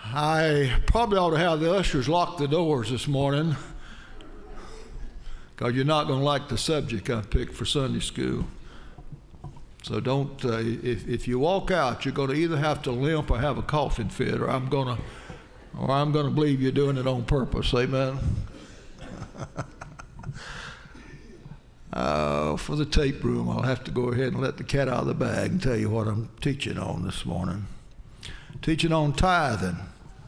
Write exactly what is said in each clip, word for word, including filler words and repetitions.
I probably ought to have the ushers lock the doors this morning, because you're not going to like the subject I picked for Sunday school. So don't, uh, if, if you walk out, you're going to either have to limp or have a coughing fit, or I'm going to, or I'm going to believe you're doing it on purpose. Amen. Uh, for the tape room, I'll have to go ahead and let the cat out of the bag and tell you what I'm teaching on this morning. Teaching on tithing.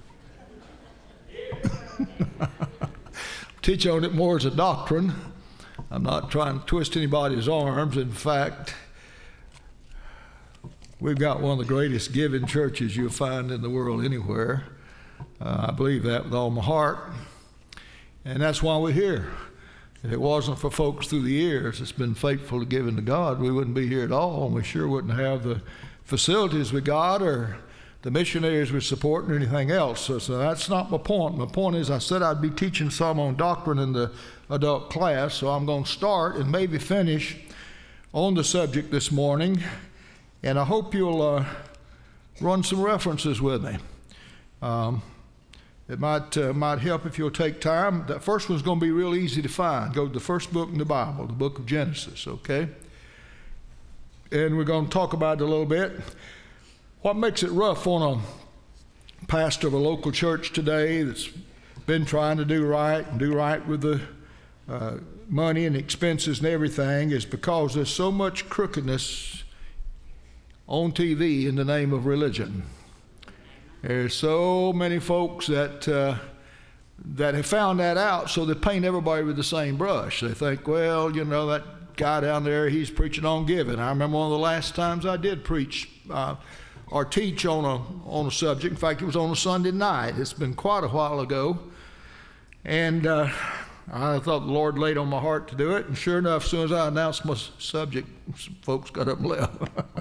Teach on it more as a doctrine. I'm not trying to twist anybody's arms. In fact, we've got one of the greatest giving churches you'll find in the world anywhere. Uh, I believe that with all my heart. And that's why we're here. If it wasn't for folks through the years that's been faithful to giving to God, we wouldn't be here at all, and we sure wouldn't have the facilities we got or the missionaries we support or anything else. So, so that's not my point. My point is I said I'd be teaching some on doctrine in the adult class, so I'm going to start and maybe finish on the subject this morning, and I hope you'll uh, run some references with me. Um, It might uh, might help if you'll take time. That first one's going to be real easy to find. Go to the first book in the Bible, the book of Genesis, okay? And we're going to talk about it a little bit. What makes it rough on a pastor of a local church today that's been trying to do right and do right with the uh, money and expenses and everything is because there's so much crookedness on T V in the name of religion. There's so many folks that uh, that have found that out, so they paint everybody with the same brush. They think, well, you know, that guy down there, he's preaching on giving. I remember one of the last times I did preach uh, or teach on a on a subject. In fact, it was on a Sunday night. It's been quite a while ago. And uh, I thought the Lord laid on my heart to do it. And sure enough, as soon as I announced my subject, some folks got up and left.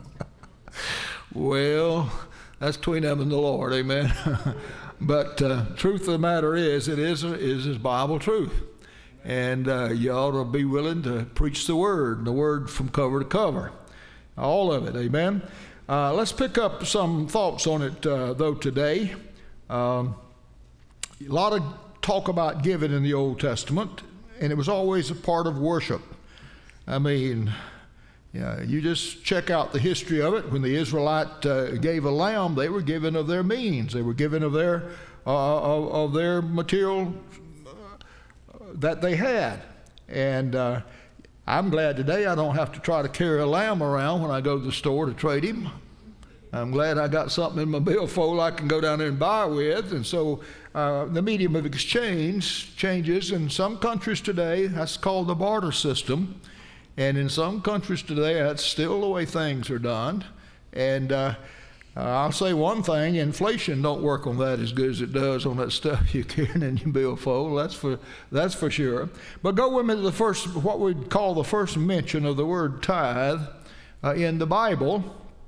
Well, that's between them and the Lord, amen. But uh, truth of the matter is, it is is His Bible truth, and uh, you ought to be willing to preach the Word, the Word from cover to cover, all of it, amen. Uh, let's pick up some thoughts on it uh, though today. Um, a lot of talk about giving in the Old Testament, and it was always a part of worship. I mean, yeah, you just check out the history of it. When the Israelite uh, gave a lamb, they were given of their means. They were given of their uh, of, of their material uh, that they had. And uh, I'm glad today I don't have to try to carry a lamb around when I go to the store to trade him. I'm glad I got something in my billfold I can go down there and buy with. And so uh, the medium of exchange changes. In some countries today, that's called the barter system. And in some countries today, that's still the way things are done. And uh, uh, I'll say one thing, inflation don't work on that as good as it does on that stuff you're carrying in your billfold. That's for that's for sure. But go with me to the first, what we'd call the first mention of the word tithe uh, in the Bible.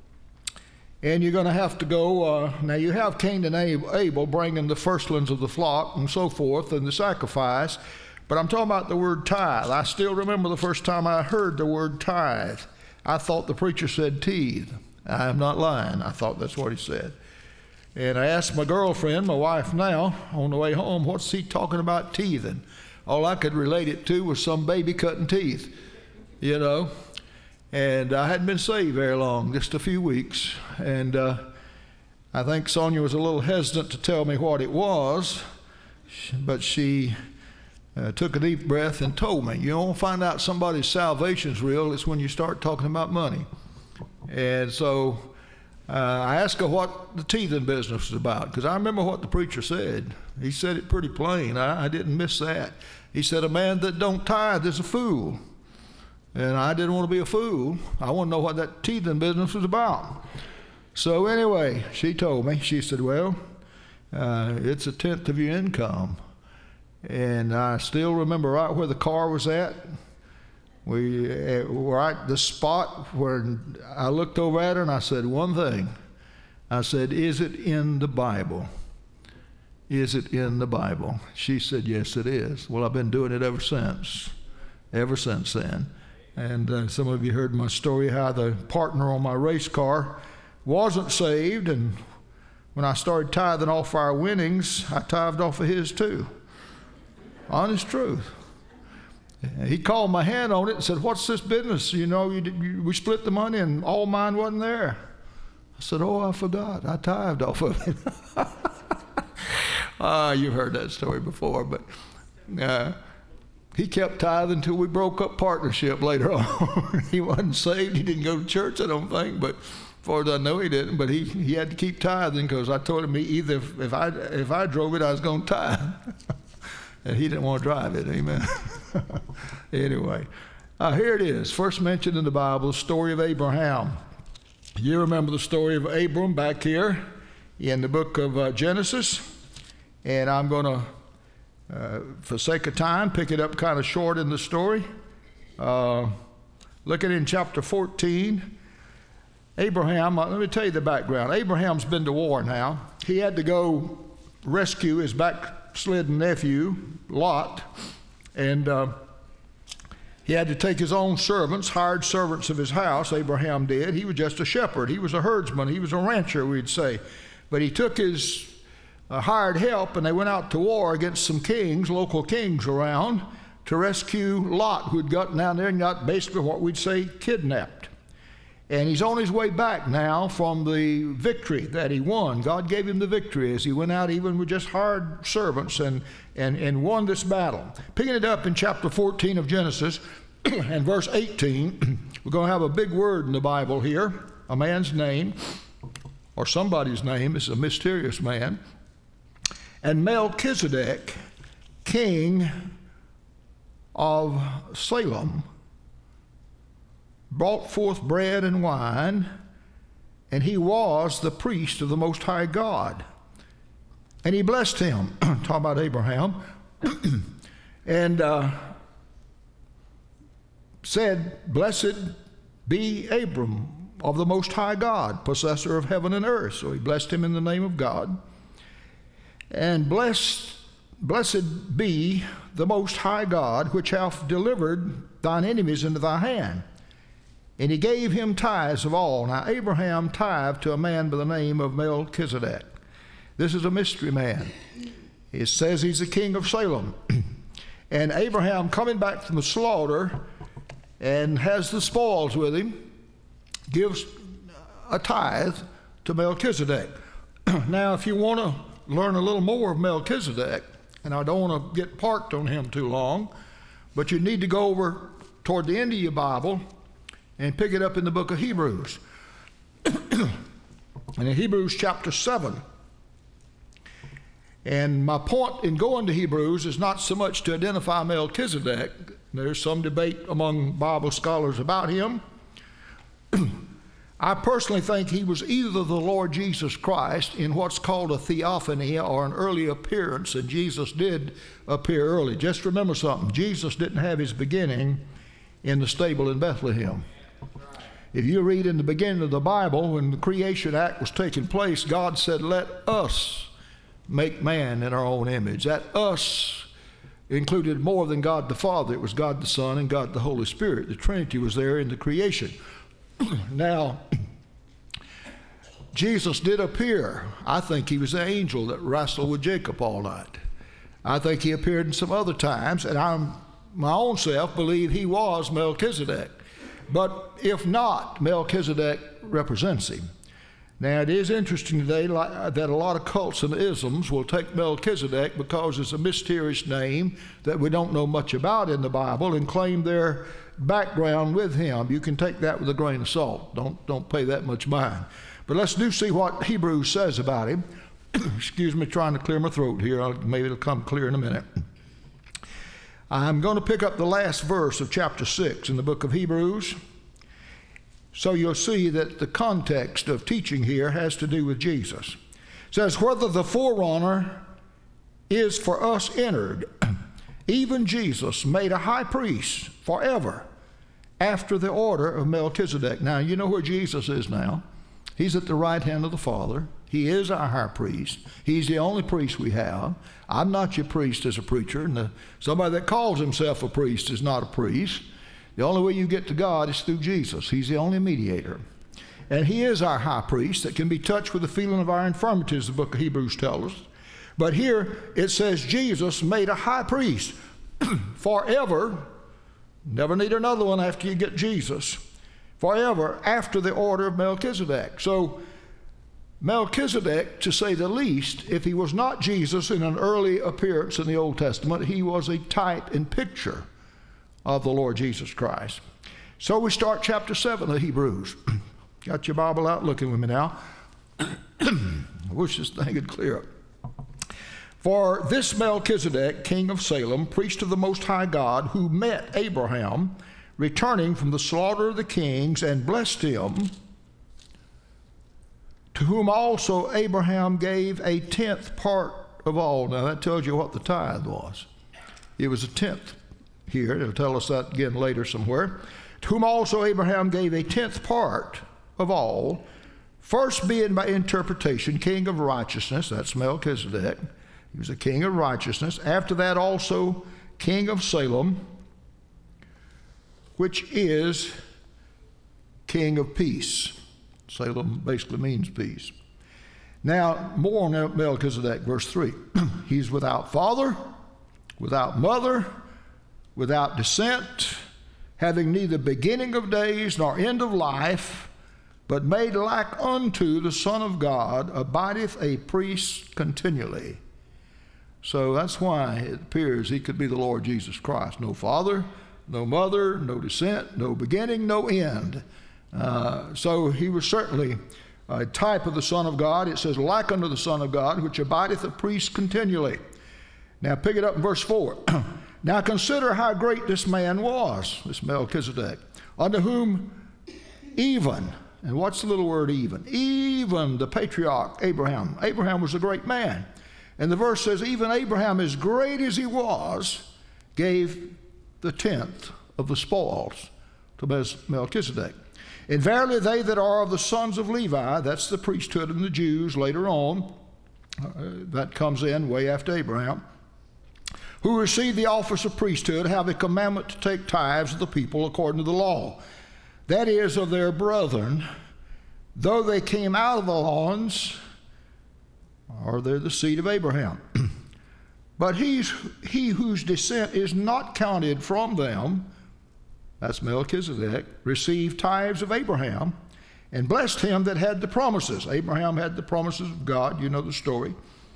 And you're going to have to go, uh, now you have Cain and Abel bringing the firstlings of the flock and so forth and the sacrifice. But I'm talking about the word tithe. I still remember the first time I heard the word tithe. I thought the preacher said tithe. I am not lying. I thought that's what he said. And I asked my girlfriend, my wife now, on the way home, what's he talking about teething? All I could relate it to was some baby cutting teeth, you know. And I hadn't been saved very long, just a few weeks. And uh, I think Sonia was a little hesitant to tell me what it was, but she Uh, took a deep breath and told me, you don't find out somebody's salvation's real, it's when you start talking about money. And so uh, I asked her what the teething business was about, because I remember what the preacher said. He said it pretty plain. I, I didn't miss that. He said, a man that don't tithe is a fool. And I didn't want to be a fool. I want to know what that teething business was about. So anyway, she told me, she said, well, uh, it's a tenth of your income. And I still remember right where the car was at. We were right the spot where I looked over at her and I said one thing. I said, is it in the Bible? Is it in the Bible? She said, yes, it is. Well, I've been doing it ever since, ever since then. And uh, some of you heard my story how the partner on my race car wasn't saved and when I started tithing off our winnings, I tithed off of his too. Honest truth. He called my hand on it and said, what's this business? You know, you, you, we split the money and all mine wasn't there. I said, oh, I forgot. I tithed off of it. Ah, you've heard that story before, but uh, he kept tithing until we broke up partnership later on. He wasn't saved. He didn't go to church, I don't think, but as far as I know, he didn't. But he, he had to keep tithing because I told him he either if, if I if I drove it, I was going to tithe. And he didn't want to drive it, amen. Anyway, uh, here it is. First mentioned in the Bible, the story of Abraham. You remember the story of Abram back here in the book of uh, Genesis. And I'm going to, uh, for sake of time, pick it up kind of short in the story. Uh, looking in chapter fourteen, Abraham, uh, let me tell you the background. Abraham's been to war now. He had to go rescue his backslidden nephew, Lot, and uh, he had to take his own servants, hired servants of his house, Abraham did. He was just a shepherd. He was a herdsman. He was a rancher, we'd say. But he took his uh, hired help, and they went out to war against some kings, local kings around, to rescue Lot, who'd gotten down there and got basically what we'd say kidnapped. And he's on his way back now from the victory that he won. God gave him the victory as he went out even with just hired servants and, and, and won this battle. Picking it up in chapter fourteen of Genesis and verse eighteen, we're going to have a big word in the Bible here. A man's name, or somebody's name, is a mysterious man. And Melchizedek, king of Salem, brought forth bread and wine, and he was the priest of the Most High God. And he blessed him, talk about Abraham, and uh, said, blessed be Abram of the Most High God, possessor of heaven and earth. So he blessed him in the name of God. And blessed, blessed be the Most High God, which hath delivered thine enemies into thy hand. And he gave him tithes of all. Now, Abraham tithed to a man by the name of Melchizedek. This is a mystery man. It says he's the king of Salem. And Abraham, coming back from the slaughter and has the spoils with him, gives a tithe to Melchizedek. Now, if you want to learn a little more of Melchizedek, and I don't want to get parked on him too long, but you need to go over toward the end of your Bible and pick it up in the book of Hebrews. And in Hebrews chapter seven. And my point in going to Hebrews is not so much to identify Melchizedek. There's some debate among Bible scholars about him. I personally think he was either the Lord Jesus Christ in what's called a theophany or an early appearance, and Jesus did appear early. Just remember something. Jesus didn't have his beginning in the stable in Bethlehem. If you read in the beginning of the Bible, when the creation act was taking place, God said, let us make man in our own image. That us included more than God the Father. It was God the Son and God the Holy Spirit. The Trinity was there in the creation. Now, Jesus did appear. I think he was the angel that wrestled with Jacob all night. I think he appeared in some other times, and I my own self believe he was Melchizedek. But if not, Melchizedek represents him. Now, it is interesting today that a lot of cults and isms will take Melchizedek because it's a mysterious name that we don't know much about in the Bible and claim their background with him. You can take that with a grain of salt. Don't, don't pay that much mind. But let's do see what Hebrews says about him. Excuse me, trying to clear my throat here. I'll, maybe it'll come clear in a minute. I'm going to pick up the last verse of chapter six in the book of Hebrews. So you'll see that the context of teaching here has to do with Jesus. It says, whether the forerunner is for us entered, even Jesus made a high priest forever after the order of Melchizedek. Now, you know where Jesus is now. He's at the right hand of the Father. He is our high priest. He's the only priest we have. I'm not your priest as a preacher, and the, somebody that calls himself a priest is not a priest. The only way you get to God is through Jesus. He's the only mediator. And he is our high priest that can be touched with the feeling of our infirmities, the book of Hebrews tells us. But here it says Jesus made a high priest forever. Never need another one after you get Jesus. Forever after the order of Melchizedek. So Melchizedek, to say the least, if he was not Jesus in an early appearance in the Old Testament, he was a type and picture of the Lord Jesus Christ. So we start chapter seven of Hebrews. Got your Bible out looking with me now? I wish this thing would clear up. For this Melchizedek, king of Salem, priest of the Most High God, who met Abraham, returning from the slaughter of the kings, and blessed him, to whom also Abraham gave a tenth part of all. Now that tells you what the tithe was. It was a tenth here. It'll tell us that again later somewhere. To whom also Abraham gave a tenth part of all, first being by interpretation king of righteousness. That's Melchizedek. He was a king of righteousness. After that also king of Salem, which is king of peace. Salem basically means peace. Now, more on Melchizedek, verse three. He's without father, without mother, without descent, having neither beginning of days nor end of life, but made like unto the Son of God, abideth a priest continually. So that's why it appears he could be the Lord Jesus Christ. No father, no mother, no descent, no beginning, no end. Uh, so he was certainly a type of the Son of God. It says, like unto the Son of God, which abideth a priest continually. Now pick it up in verse four. Now consider how great this man was, this Melchizedek, unto whom even, and what's the little word even? Even the patriarch Abraham. Abraham was a great man. And the verse says, even Abraham, as great as he was, gave the tenth of the spoils to Melchizedek. And verily they that are of the sons of Levi, that's the priesthood and the Jews later on, uh, that comes in way after Abraham, who received the office of priesthood, have a commandment to take tithes of the people according to the law. That is, of their brethren, though they came out of the lawns, or they're the seed of Abraham. But he's, he whose descent is not counted from them, that's Melchizedek, received tithes of Abraham, and blessed him that had the promises. Abraham had the promises of God. You know the story.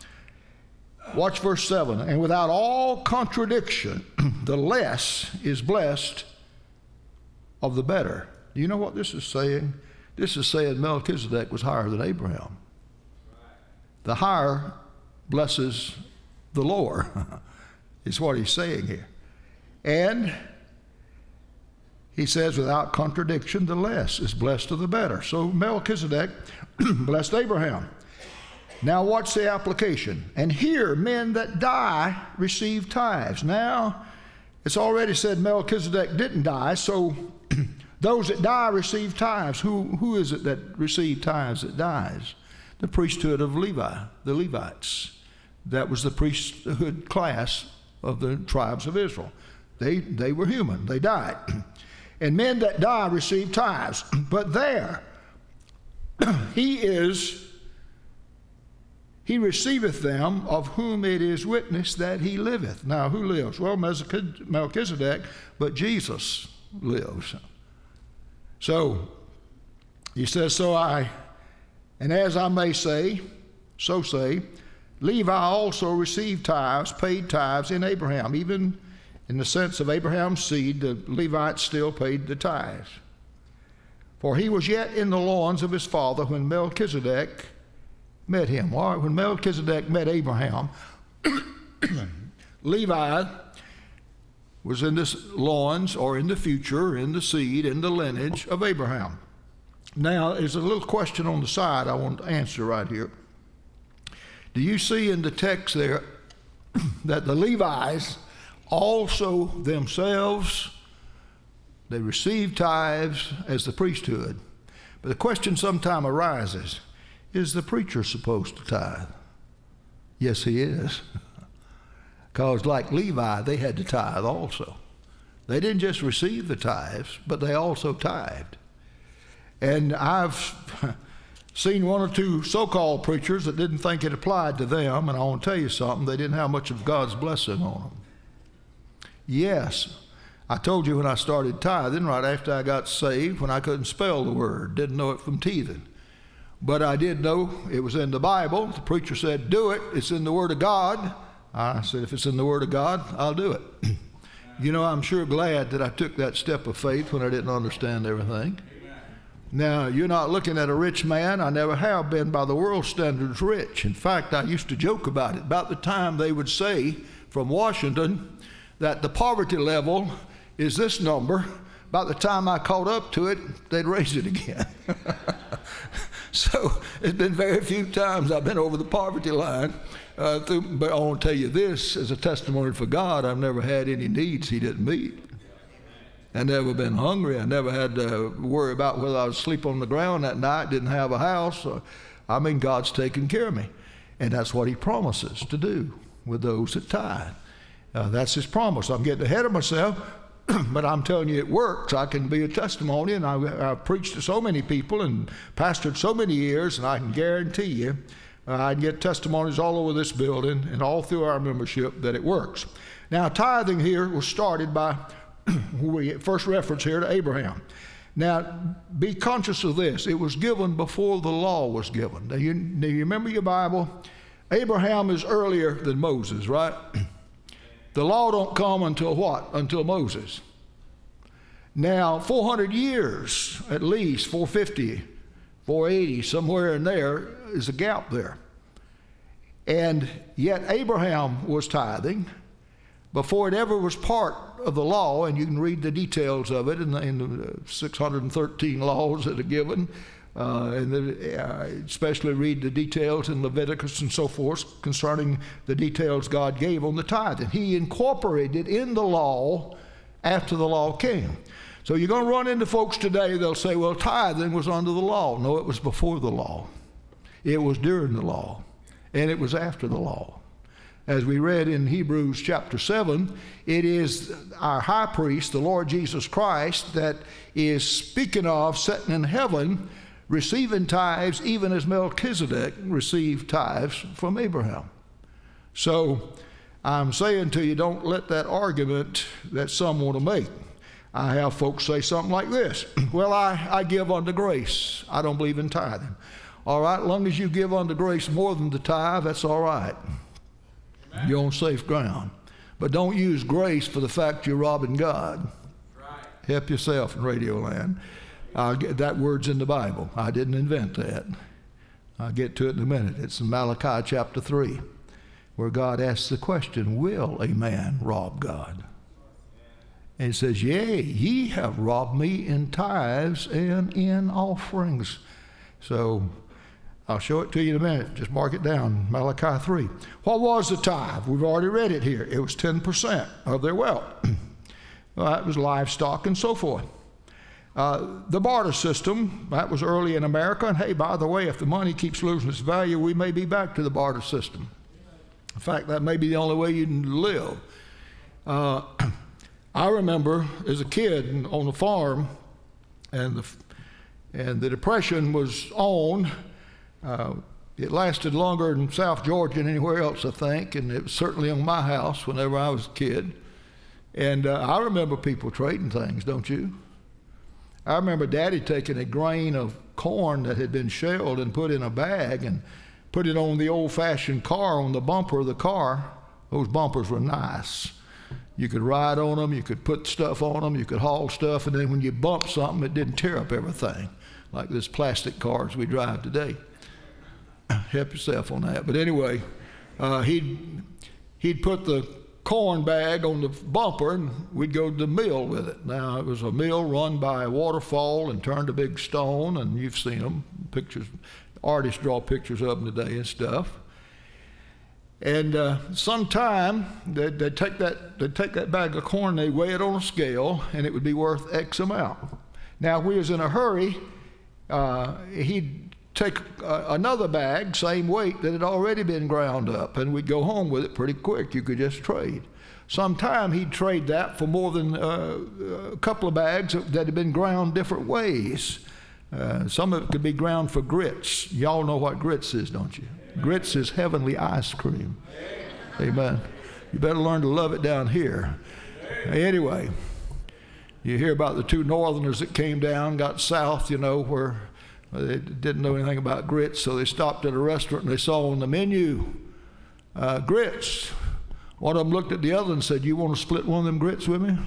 Watch verse seven. And without all contradiction, the less is blessed of the better. Do you know what this is saying? This is saying Melchizedek was higher than Abraham. The higher blesses the lower, is what he's saying here. And he says, without contradiction, the less is blessed of the better. So Melchizedek blessed Abraham. Now what's the application? And here men that die receive tithes. Now, it's already said Melchizedek didn't die, so those that die receive tithes. Who, who is it that receive tithes that dies? The priesthood of Levi, the Levites. That was the priesthood class of the tribes of Israel. They, they were human. They died. And men that die receive tithes. But there, he is, he receiveth them of whom it is witnessed that he liveth. Now, who lives? Well, Melchizedek, but Jesus lives. So, he says, so I, and as I may say, so say, Levi also received tithes, paid tithes in Abraham. Even in the sense of Abraham's seed, the Levites still paid the tithes. For he was yet in the lawns of his father when Melchizedek met him. Or when Melchizedek met Abraham, Levi was in the lawns, or in the future, in the seed, in the lineage of Abraham. Now, there's a little question on the side I want to answer right here. Do you see in the text there that the Levites also themselves, they receive tithes as the priesthood? But the question sometime arises, is the preacher supposed to tithe? Yes, he is. Because like Levi, they had to tithe also. They didn't just receive the tithes, but they also tithed. And I've seen one or two so-called preachers that didn't think it applied to them, and I want to tell you something, they didn't have much of God's blessing on them. Yes, I told you when I started tithing, right after I got saved, when I couldn't spell the word, didn't know it from teething. But I did know it was in the Bible. The preacher said, do it, it's in the Word of God. I said, if it's in the Word of God, I'll do it. You know, I'm sure glad that I took that step of faith when I didn't understand everything. Now, you're not looking at a rich man. I never have been by the world standards rich. In fact, I used to joke about it. About the time they would say from Washington that the poverty level is this number, about the time I caught up to it, they'd raise it again. So it's been very few times I've been over the poverty line. Uh, through, but I want to tell you this as a testimony for God, I've never had any needs he didn't meet. I've never been hungry. I never had to worry about whether I was asleep on the ground that night, didn't have a house. Or, I mean, God's taken care of me. And that's what he promises to do with those that tithe. Uh, that's his promise. I'm getting ahead of myself, but I'm telling you it works. I can be a testimony, and I, I've preached to so many people and pastored so many years, and I can guarantee you uh, I can get testimonies all over this building and all through our membership that it works. Now, tithing here was started by we first reference here to Abraham. Now, be conscious of this. It was given before the law was given. Now, you, now you remember your Bible? Abraham is earlier than Moses, right? The law don't come until what? Until Moses. Now, four hundred years, at least, four fifty, four eighty, somewhere in there is a gap there. And yet Abraham was tithing before it ever was part of the law, and you can read the details of it in the, in the six hundred thirteen laws that are given, uh, and the, uh, especially read the details in Leviticus and so forth concerning the details God gave on the tithing. He incorporated in the law after the law came. So you're going to run into folks today, they'll say, well, tithing was under the law. No, it was before the law. It was during the law, and it was after the law. As we read in Hebrews chapter seven, it is our high priest, the Lord Jesus Christ, that is speaking of sitting in heaven, receiving tithes, even as Melchizedek received tithes from Abraham. So I'm saying to you, don't let that argument that some want to make. I have folks say something like this. Well, I, I give unto grace. I don't believe in tithing. All right, as long as you give unto grace more than the tithe, that's all right. Amen. You're on safe ground. But don't use grace for the fact you're robbing God. Right. Help yourself in Radio Land. I'll get, that word's in the Bible. I didn't invent that. I'll get to it in a minute. It's in Malachi chapter three, where God asks the question, will a man rob God? And it says, yea, ye have robbed me in tithes and in offerings. So I'll show it to you in a minute. Just mark it down, Malachi three. What was the tithe? We've already read it here. It was ten percent of their wealth. Well, that was livestock and so forth. Uh, the barter system, that was early in America. And hey, by the way, if the money keeps losing its value, we may be back to the barter system. In fact, that may be the only way you can live. Uh, I remember as a kid on the farm, and the, and the Depression was on. Uh, it lasted longer in South Georgia than anywhere else, I think, and it was certainly on my house whenever I was a kid. And uh, I remember people trading things, don't you? I remember Daddy taking a grain of corn that had been shelled and put in a bag and put it on the old-fashioned car, on the bumper of the car. Those bumpers were nice. You could ride on them, you could put stuff on them, you could haul stuff, and then when you bumped something, it didn't tear up everything, like this plastic cars we drive today. Help yourself on that. But anyway, uh, he'd, he'd put the corn bag on the bumper, and we'd go to the mill with it. Now, it was a mill run by a waterfall and turned a big stone, and you've seen them, pictures, artists draw pictures of them today and stuff. And uh, sometime they'd, they'd, take that, they'd take that bag of corn, they'd weigh it on a scale, and it would be worth X amount. Now, if we was in a hurry, uh, he'd take uh, another bag, same weight, that had already been ground up, and we'd go home with it pretty quick. You could just trade. Sometime he'd trade that for more than uh, a couple of bags that had been ground different ways. Uh, some of it could be ground for grits. Y'all know what grits is, don't you? Grits is heavenly ice cream. Amen. You better learn to love it down here. Anyway, you hear about the two northerners that came down, got south, you know, where they didn't know anything about grits, so they stopped at a restaurant and they saw on the menu uh, grits. One of them looked at the other and said, "You want to split one of them grits with me?"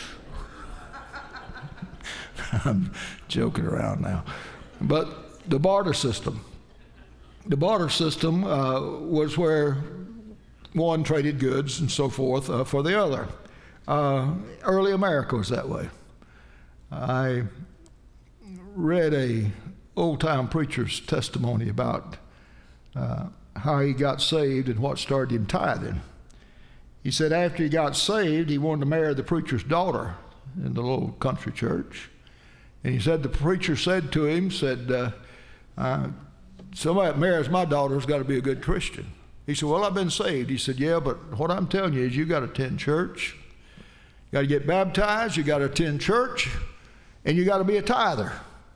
I'm joking around now. But the barter system. The barter system uh, was where one traded goods and so forth uh, for the other. Uh, early America was that way. I read a old-time preacher's testimony about uh, how he got saved and what started him tithing. He said after he got saved, he wanted to marry the preacher's daughter in the little country church. And he said the preacher said to him, said, uh, uh, somebody that marries my daughter's got to be a good Christian. He said, well, I've been saved. He said, yeah, but what I'm telling you is you got to attend church. You got to get baptized. You got to attend church. And you got to be a tither.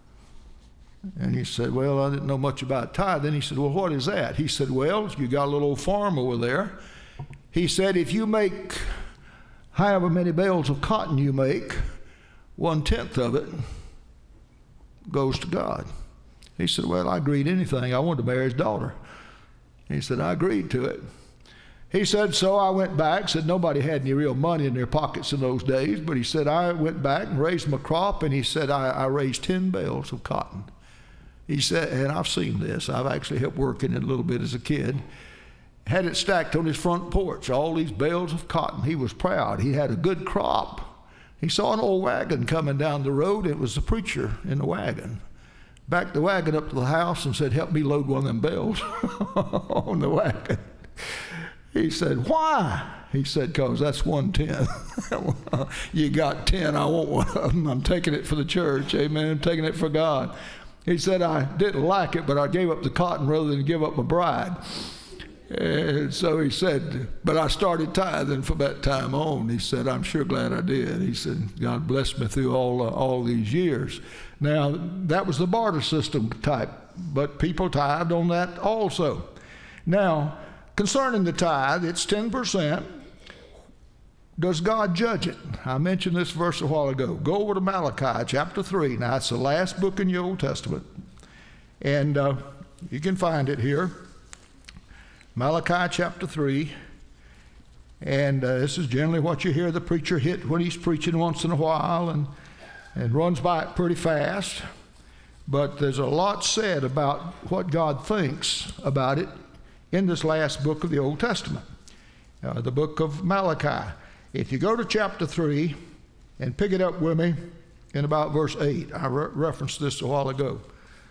And he said, well, I didn't know much about tithing. He said, well, what is that? He said, well, you got a little old farm over there. He said, if you make however many bales of cotton you make, one-tenth of it goes to God. He said, well, I agreed to anything. I wanted to marry his daughter. He said, I agreed to it. He said, so I went back, said nobody had any real money in their pockets in those days, but he said, I went back and raised my crop, and he said, I, I raised ten bales of cotton. He said, and I've seen this. I've actually helped work in it a little bit as a kid. Had it stacked on his front porch, all these bales of cotton. He was proud. He had a good crop. He saw an old wagon coming down the road. It was the preacher in the wagon. Backed the wagon up to the house and said, help me load one of them bales on the wagon. He said, why? He said, because that's one-tenth. You got ten, I want one of them. I'm taking it for the church, amen. I'm taking it for God. He said, I didn't like it, but I gave up the cotton rather than give up my bride. And so he said, but I started tithing from that time on. He said, I'm sure glad I did. He said, God blessed me through all, uh, all these years. Now, that was the barter system type, but people tithed on that also. Now, concerning the tithe, it's ten percent. Does God judge it? I mentioned this verse a while ago. Go over to Malachi chapter three. Now, it's the last book in the Old Testament. And uh, you can find it here. Malachi chapter three. And uh, this is generally what you hear the preacher hit when he's preaching once in a while, and, and runs by it pretty fast. But there's a lot said about what God thinks about it in this last book of the Old Testament, uh, the book of Malachi. If you go to chapter three and pick it up with me in about verse eight, I re- referenced this a while ago.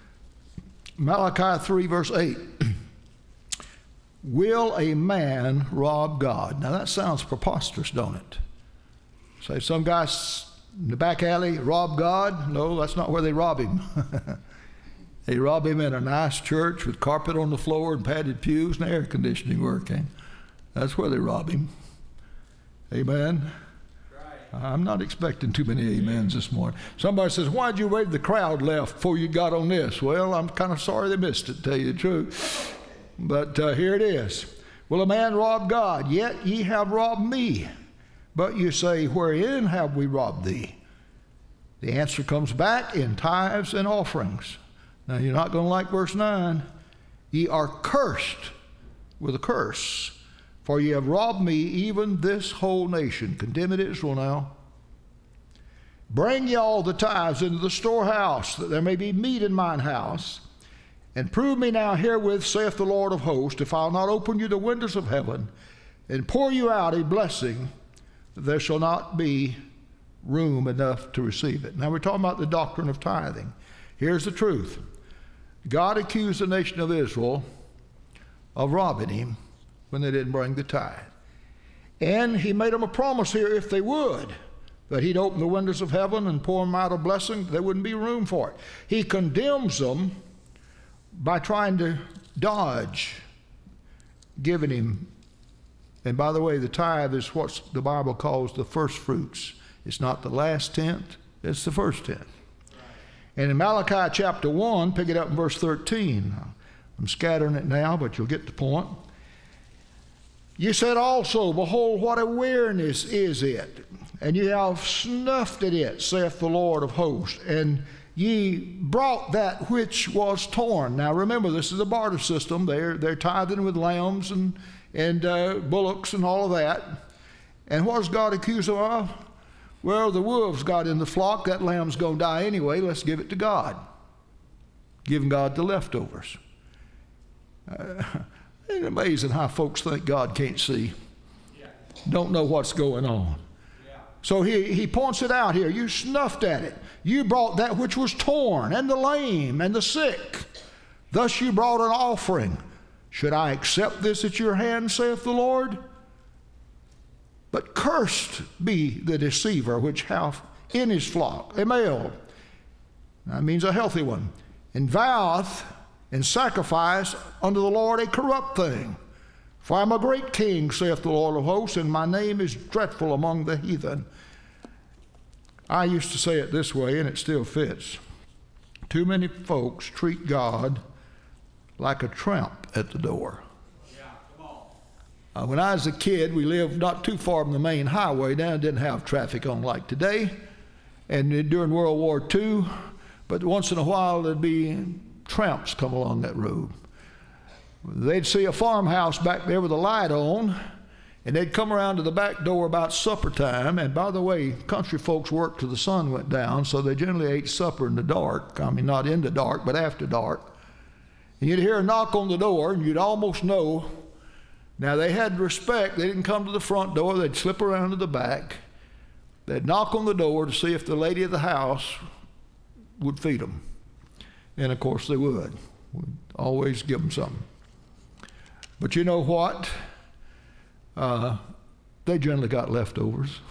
Malachi three, verse eight. Will a man rob God? Now that sounds preposterous, don't it? Say some guy in the back alley rob God? No, that's not where they rob him. They rob him in a nice church with carpet on the floor and padded pews and air conditioning working. That's where they rob him. Amen. Right. I'm not expecting too many amens this morning. Somebody says, why'd you wait till the crowd left before you got on this? Well, I'm kind of sorry they missed it, to tell you the truth. But uh, here it is. Will a man rob God? Yet ye have robbed me. But you say, wherein have we robbed thee? The answer comes back in tithes and offerings. Now, you're not going to like verse nine. Ye are cursed with a curse, for ye have robbed me, even this whole nation. Condemned Israel now. Bring ye all the tithes into the storehouse, that there may be meat in mine house. And prove me now herewith, saith the Lord of hosts, if I'll not open you the windows of heaven, and pour you out a blessing, that there shall not be room enough to receive it. Now we're talking about the doctrine of tithing. Here's the truth. God accused the nation of Israel of robbing him when they didn't bring the tithe. And he made them a promise here, if they would, that he'd open the windows of heaven and pour them out a blessing, there wouldn't be room for it. He condemns them by trying to dodge giving him. And by the way, the tithe is what the Bible calls the first fruits. It's not the last tenth, it's the first tenth. And in Malachi chapter one, pick it up in verse thirteen. I'm scattering it now, but you'll get the point. You said also, behold, what a weariness is it, and ye have snuffed at it, saith the Lord of hosts, and ye brought that which was torn. Now remember, this is a barter system. They're, they're tithing with lambs and, and uh, bullocks and all of that. And what does God accuse them of? Well, the wolves got in the flock. That lamb's going to die anyway. Let's give it to God. Giving God the leftovers. Uh, it's amazing how folks think God can't see. Yeah. Don't know what's going on. Yeah. So he, he points it out here. You snuffed at it. You brought that which was torn, and the lame, and the sick. Thus you brought an offering. Should I accept this at your hand, saith the Lord? But cursed be the deceiver which hath in his flock a male. That means a healthy one. And voweth and sacrifice unto the Lord a corrupt thing. For I am a great king, saith the Lord of hosts, and my name is dreadful among the heathen. I used to say it this way, and it still fits. Too many folks treat God like a tramp at the door. Uh, when I was a kid, we lived not too far from the main highway. Now it didn't have traffic on like today. And during World War Two, but once in a while there'd be tramps come along that road. They'd see a farmhouse back there with a light on, and they'd come around to the back door about supper time. And by the way, country folks worked till the sun went down, so they generally ate supper in the dark. I mean, not in the dark, but after dark. And you'd hear a knock on the door, and you'd almost know. Now, they had respect. They didn't come to the front door. They'd slip around to the back. They'd knock on the door to see if the lady of the house would feed them. And, of course, they would. We'd always give them something. But you know what? Uh, they generally got leftovers.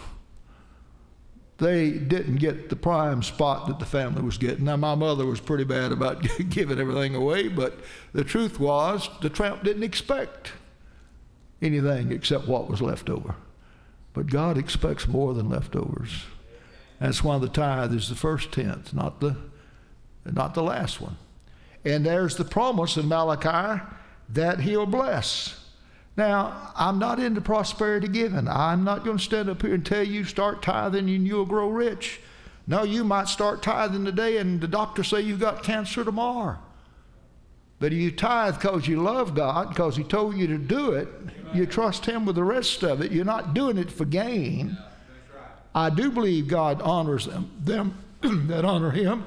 They didn't get the prime spot that the family was getting. Now, my mother was pretty bad about giving everything away, but the truth was the tramp didn't expect anything except what was left over. But God expects more than leftovers. That's why the tithe is the first tenth, not the, not the last one. And there's the promise in Malachi that he'll bless. Now, I'm not into prosperity giving. I'm not going to stand up here and tell you start tithing and you'll grow rich. No, you might start tithing today and the doctor say you got cancer tomorrow. But if you tithe because you love God, because he told you to do it, you trust him with the rest of it. You're not doing it for gain. I do believe God honors them, them that honor him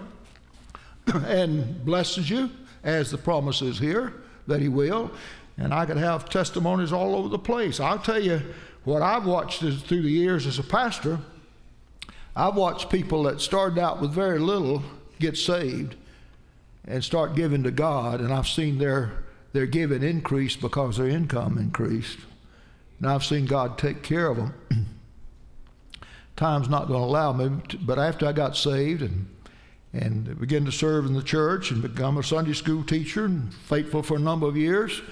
and blesses you, as the promise is here, that he will. And I could have testimonies all over the place. I'll tell you what I've watched is, through the years as a pastor, I've watched people that started out with very little get saved and start giving to God, and I've seen their their giving increase because their income increased. And I've seen God take care of them. Time's not going to allow me, to, but after I got saved and and began to serve in the church and become a Sunday school teacher and faithful for a number of years,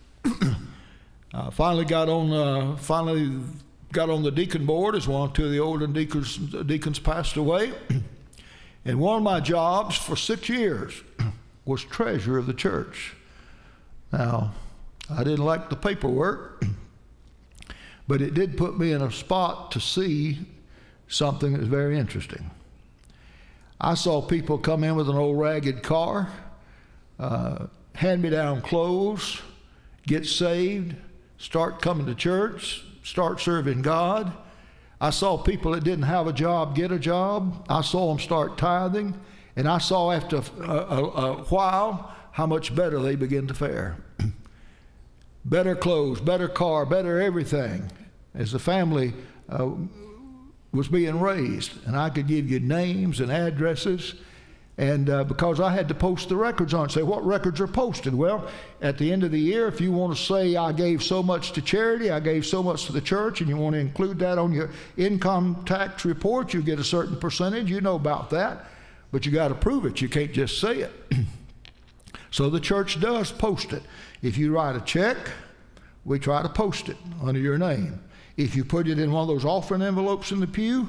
I finally got on uh, finally got on the deacon board as one or two of the older deacons deacons passed away. And one of my jobs for six years was treasurer of the church. Now, I didn't like the paperwork, but it did put me in a spot to see something that was very interesting. I saw people come in with an old ragged car, uh, hand-me-down clothes, get saved, start coming to church, start serving God. I saw people that didn't have a job get a job. I saw them start tithing. And I saw after a, a, a while how much better they began to fare. Better clothes, better car, better everything as the family uh, was being raised. And I could give you names and addresses. And uh, because I had to post the records on it, say what records are posted. Well, at the end of the year, if you want to say I gave so much to charity, I gave so much to the church, and you want to include that on your income tax report, you get a certain percentage. You know about that, but you got to prove it. You can't just say it. So the church does post it. If you write a check, we try to post it under your name. If you put it in one of those offering envelopes in the pew,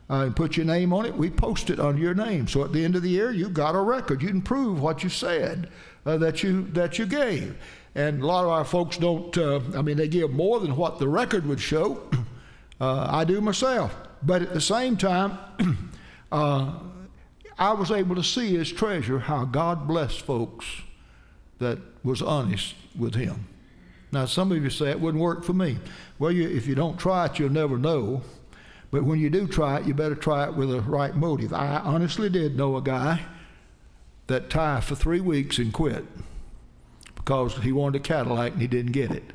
uh, and put your name on it, we post it under your name. So at the end of the year, you got a record. You can prove what you said uh, that you that you gave. And a lot of our folks don't, uh, I mean, they give more than what the record would show. uh, I do myself. But at the same time, uh, I was able to see his treasure, how God blessed folks that was honest with him. Now, some of you say it wouldn't work for me. Well, you, if you don't try it, you'll never know. But when you do try it, you better try it with a right motive. I honestly did know a guy that tithed for three weeks and quit because he wanted a Cadillac and he didn't get it.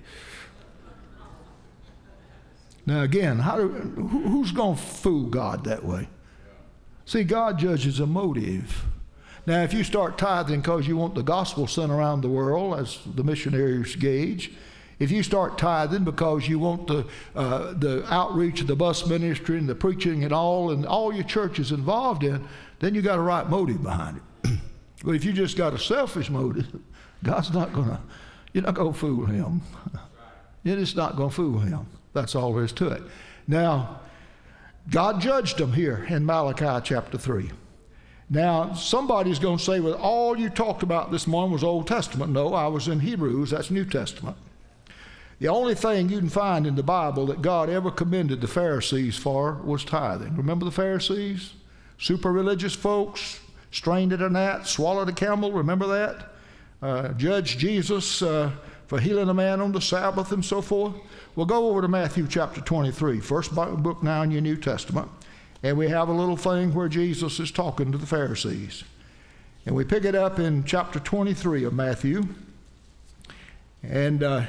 Now, again, how do, who, who's going to fool God that way? See, God judges a motive. Now, if you start tithing because you want the gospel sent around the world, as the missionaries gauge, if you start tithing because you want the uh, the outreach of the bus ministry and the preaching and all, and all your church is involved in, then you got a right motive behind it. But if you just got a selfish motive, God's not going to, you're not going to fool him. You're just not going to fool him. That's all there is to it. Now, God judged them here in Malachi chapter three. Now, somebody's going to say, well, all you talked about this morning was Old Testament. No, I was in Hebrews. That's New Testament. The only thing you can find in the Bible that God ever commended the Pharisees for was tithing. Remember the Pharisees? Super religious folks, strained at a gnat, swallowed a camel. Remember that? Uh, judged Jesus uh, for healing a man on the Sabbath and so forth. We'll go over to Matthew chapter twenty-three, first book now in your New Testament. And we have a little thing where Jesus is talking to the Pharisees. And we pick it up in chapter twenty-three of Matthew. And uh,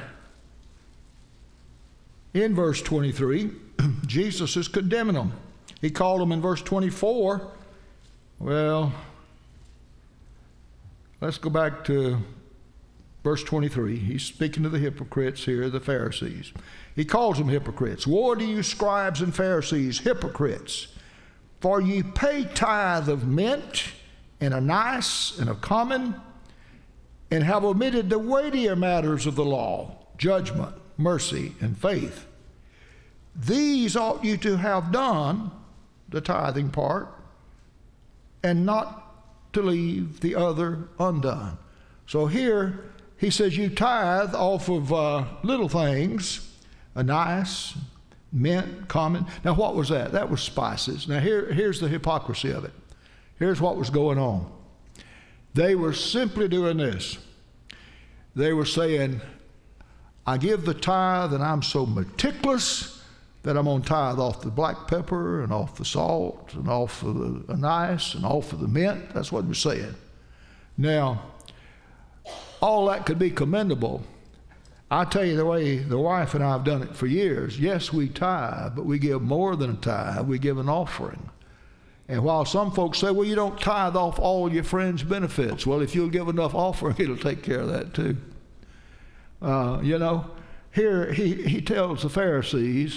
in verse twenty-three, Jesus is condemning them. He called them in verse twenty-four. Well, let's go back to verse twenty-three. He's speaking to the hypocrites here, the Pharisees. He calls them hypocrites. Woe to you, scribes and Pharisees, hypocrites! For ye pay tithe of mint and anise and of common, and have omitted the weightier matters of the law, judgment, mercy, and faith. These ought you to have done, the tithing part, and not to leave the other undone. So here he says you tithe off of uh, little things, anise, mint, common. Now what was that? That was spices. Now here, here's the hypocrisy of it. Here's what was going on. They were simply doing this. They were saying, I give the tithe and I'm so meticulous that I'm going to tithe off the black pepper and off the salt and off of the anise and off of the mint. That's what they're saying. Now, all that could be commendable. I tell you the way the wife and I have done it for years. Yes, we tithe, but we give more than a tithe. We give an offering. And while some folks say, well, you don't tithe off all your friends' benefits. Well, if you'll give enough offering, it'll take care of that too. Uh, you know, here he, he tells the Pharisees,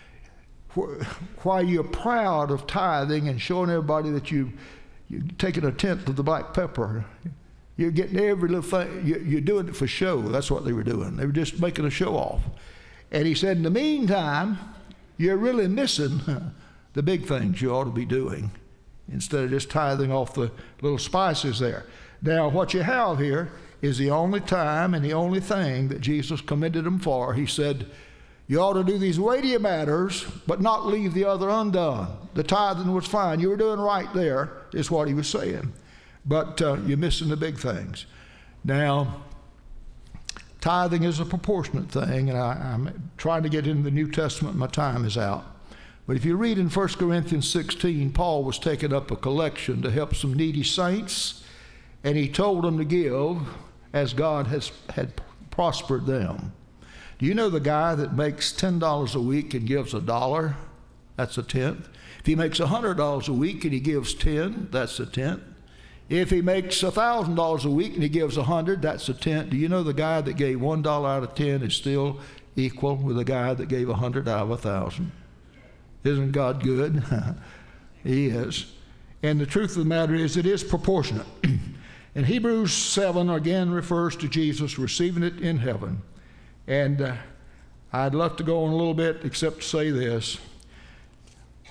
while you're proud of tithing and showing everybody that you, you're taking a tenth of the black pepper, you're getting every little thing, you're doing it for show. That's what they were doing. They were just making a show off. And he said, in the meantime, you're really missing the big things you ought to be doing instead of just tithing off the little spices there. Now, what you have here is the only time and the only thing that Jesus commended them for. He said, you ought to do these weightier matters, but not leave the other undone. The tithing was fine. You were doing right there, is what he was saying. But uh, you're missing the big things. Now, tithing is a proportionate thing, and I, I'm trying to get into the New Testament. My time is out. But if you read in First Corinthians sixteen, Paul was taking up a collection to help some needy saints, and he told them to give as God has had prospered them. Do you know the guy that makes ten dollars a week and gives a dollar? That's a tenth. If he makes one hundred dollars a week and he gives ten, that's a tenth. If he makes one thousand dollars a week and he gives one hundred, that's a tenth. Do you know the guy that gave one dollar out of ten is still equal with the guy that gave one hundred out of one thousand? Isn't God good? He is. And the truth of the matter is, it is proportionate. And Hebrews seven again refers to Jesus receiving it in heaven. And uh, I'd love to go on a little bit, except to say this.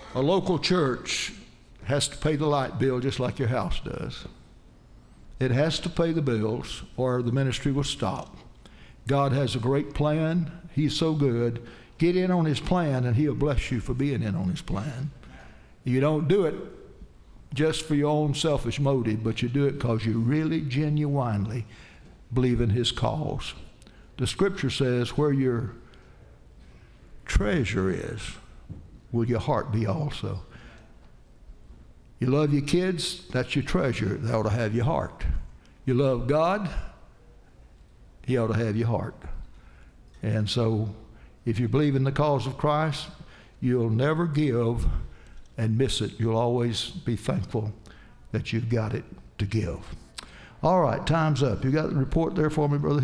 A local church has to pay the light bill just like your house does. It has to pay the bills or the ministry will stop. God has a great plan. He's so good. Get in on his plan and he'll bless you for being in on his plan. You don't do it just for your own selfish motive, but you do it because you really genuinely believe in his cause. The scripture says, where your treasure is, will your heart be also. You love your kids, that's your treasure. They ought to have your heart. You love God, he ought to have your heart. And so, if you believe in the cause of Christ, you'll never give and miss it. You'll always be thankful that you've got it to give. All right, time's up. You got the report there for me, Brother?